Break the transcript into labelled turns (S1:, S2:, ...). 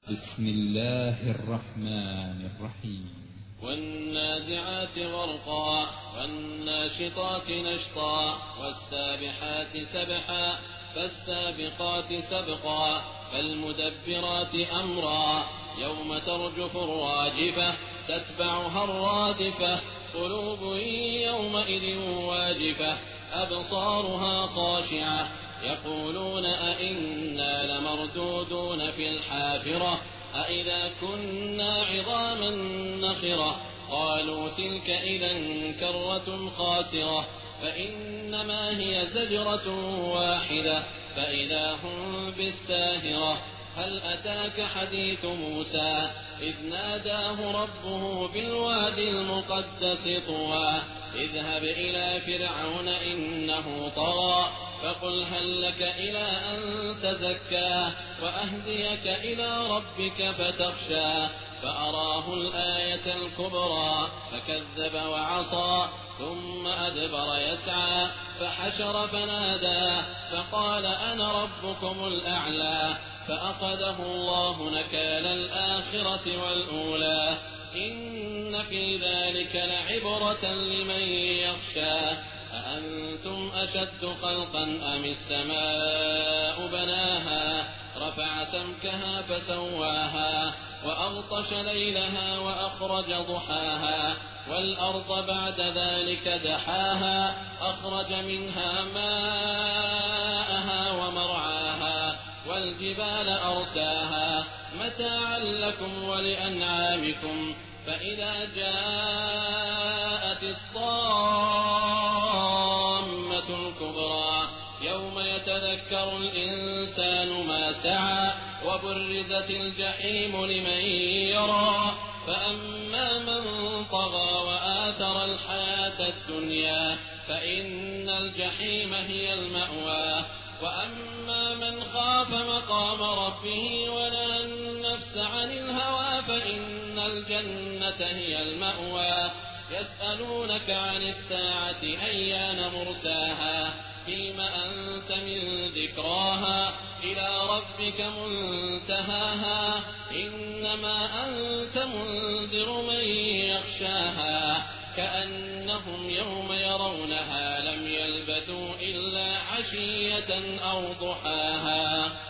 S1: بسم الله الرحمن الرحيم.
S2: والنازعات غرقا والناشطات نشطا والسابحات سبحا فالسابقات سبقا فالمدبرات أمرا يوم ترجف الراجفة تتبعها الرادفة قلوب يومئذ واجفة أبصارها خاشعة يقولون أئنا لمردودون في الحافرة أئذا كنا عظاما نخرة قالوا تلك إذا كرة خاسرة فإنما هي زجرة واحدة فإذا هم بالساهرة هل أتاك حديث موسى إذ ناداه ربه بالواد المقدس طوى اذهب إلى فرعون إنه طغى فقل هل لك إلى أن تزكى وأهديك إلى ربك فتخشى فأراه الآية الكبرى فكذب وعصى ثم أدبر يسعى فحشر فنادى فقال أنا ربكم الأعلى فأخذه الله نكال الآخرة والأولى إن في ذلك لعبرة لمن يخشى أأنتم أشد خلقا أم السماء بناها رفع سمكها فسواها وأغطش ليلها وأخرج ضحاها والأرض بعد ذلك دحاها أخرج منها ماءها ومرعاها والجبال أرساها متاعا لكم ولأنعامكم فإذا جاءت الطامة الكبرى يوم يتذكر الإنسان ما سعى وبرزت الجحيم لمن يرى فأما من طغى وآثر الحياة الدنيا فإن الجحيم هي المأوى وأما من خاف مقام ربه ونهى النفس عن الهوى فإن الجنة هي المأوى يسألونك عن الساعة أيان مرساها فيم أنت من ذكراها إلى ربك منتهاها إنما أنت منذر من يخشاها كأنهم يوم يرونها لم يلبثوا إلا عشية أو ضحاها.